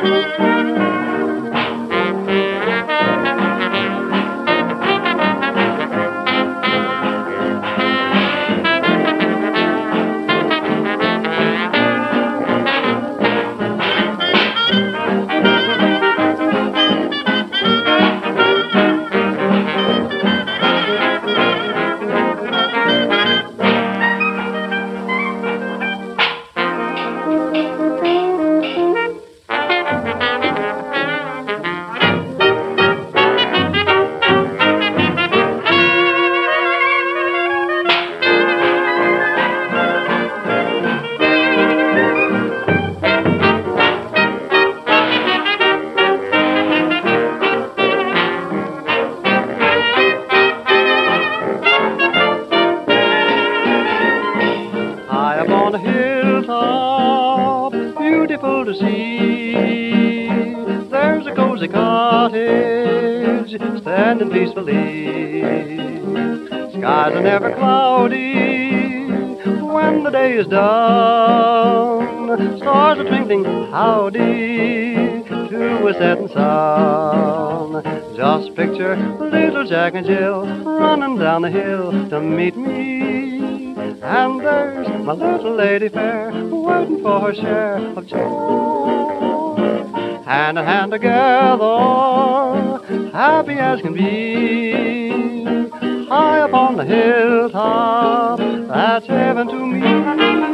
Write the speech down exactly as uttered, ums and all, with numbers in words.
High up on a hilltop, beautiful to see, there's a cozy cottage standing peacefully. Skies are never cloudy when the day is done. Stars are twinkling howdy to a setting sun. Just picture little Jack and Jill running down the hill to meet me. And there's my little lady fair waiting for her share of joy. Hand in hand together, happy as can be, high up on the hilltop, that's heaven to me.